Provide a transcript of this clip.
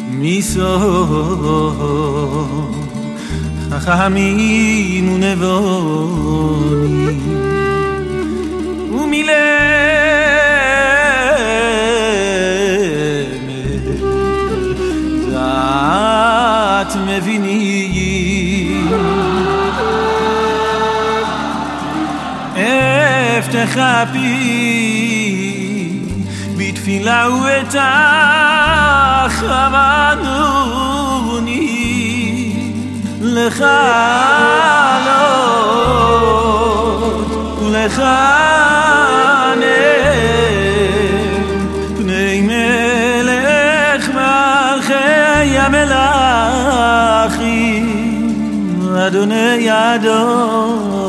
מיסו חכמים ונבונים ומילמת דעת מבינים אפתחה פי בתפילה ובטח עמדוני לך לעלות ולכנן פני מלך מלכי המלכים אדוני אדון